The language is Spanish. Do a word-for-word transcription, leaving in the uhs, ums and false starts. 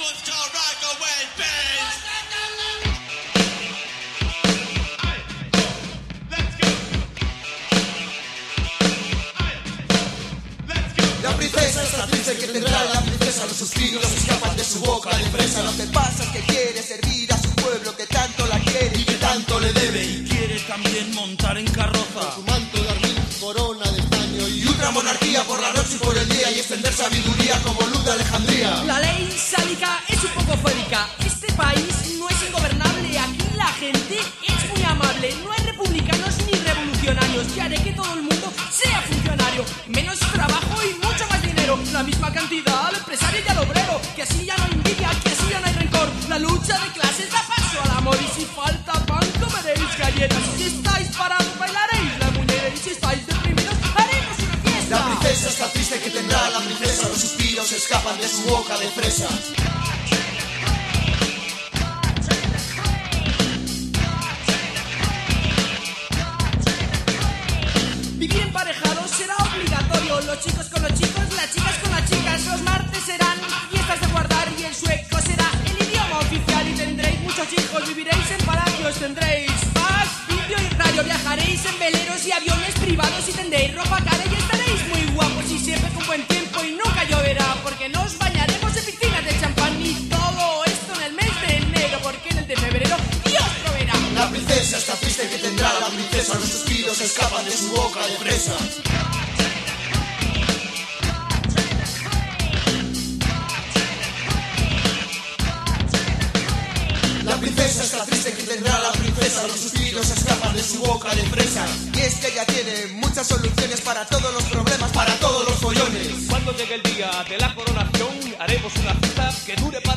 La princesa está triste que tendrá la princesa, los suspiros escapan de su boca de fresa. Lo que pasa es que quiere servir a su pueblo que tanto la quiere y que tanto le debe. Y quiere también montar en carroza con su manto de armín, corona de estaño y ultra monarquía por la noche y por el día, y extender sabiduría como luz de Alejandría. La ley sálica es un poco fóbica. Este país no es ingobernable. Aquí la gente es muy amable. No hay republicanos ni revolucionarios. Y haré que todo el mundo sea funcionario. Menos trabajo y mucho más dinero. La misma cantidad al empresario y al obrero. Que así ya no hay envidia, que así ya no hay rencor. La lucha de clases da paso al amor. Y si falta pan comeréis galletas. Y si estáis parados bailaréis la muñeca. Y si estáis deprimidos haremos una fiesta. La princesa está triste que tendrá la princesa, los suspiros escapan de su boca de fresa. Vivir emparejado será obligatorio. Los chicos con los chicos, las chicas con las chicas. Los martes serán fiestas de guardar y el sueco será el idioma oficial. Y tendréis muchos hijos, viviréis en palacios, tendréis paz, vídeo y radio. Viajaréis en veleros y aviones privados y tendréis ropa cara y estaréis muy guapos y siempre con buen tiempo y nunca lloverá porque nos bañaremos en piscinas de champán. Y todo esto en el mes de enero porque en el de febrero Dios proveerá. La princesa está triste que tendrá la princesa, los suspiros escapan de su boca de fresa. La princesa está triste que tendrá la princesa, los suspiros escapan de su boca de fresa. Y es que ella tiene muchas soluciones para todos los problemas, para todos los follones. Cuando llegue el día de la coronación haremos una fiesta que dure para